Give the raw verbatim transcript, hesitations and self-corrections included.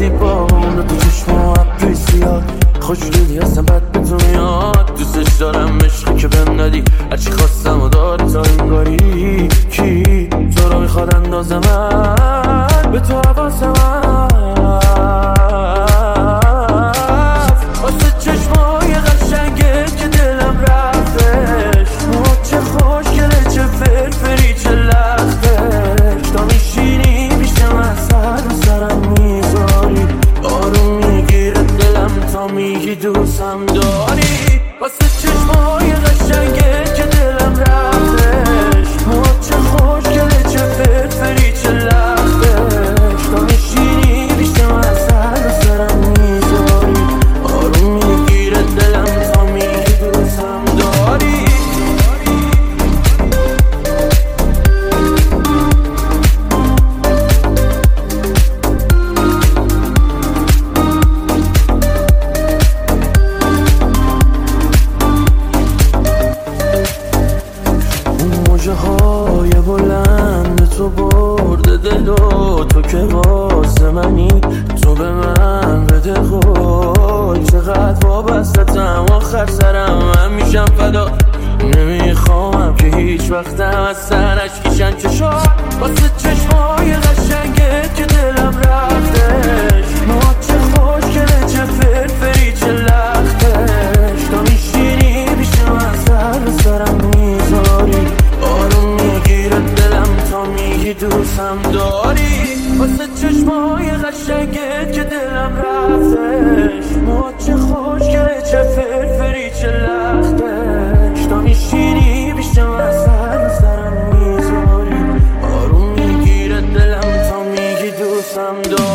زیبا اون تو چشم و ابروی سیاه خوشگلی هستم بد به تو میاد دوستش دارم عشقی که بهم ندی هرچی خواستم و داری تا انگاری کی تو رو میخواد اندازه من به تو حواسم واسه چشمای قشنگه که دلم رفتش چه خوشگله چه فرفری چه لختش تا میشینی پیش من سر و سرم میذاری آروم میگیره دلم تا میگی دوستم داری واسه چشمای قشنگه که دلم رفتش چه خوشگله چه فرفری چه لختش تا میشینی پیش من سر و سرم میذاری آروم میگیره دلم تا میگی دوستم داری موجه های بلند تو برده دل و تو که واسه منی تو به من بده قول چقدر وابستتم آخر سرم من میشم فدا نمیخوامم که هیچ وقتم از سرش کشن چشا واسه چشمای قشنگه که دلم رفتش ما چه خوشگله چه فرفری چه لختش تا میشینی پیش من سر و سرم میذاری آروم میگیره دلم تا میگی دوستم داری واسه چشمای قشنگه که دلم رفتش ما چه خوشگله چه فرفری چه لختش تا میشینی پیش من سر و سرم میذاری آروم میگیره دلم تا میگی دوستم داری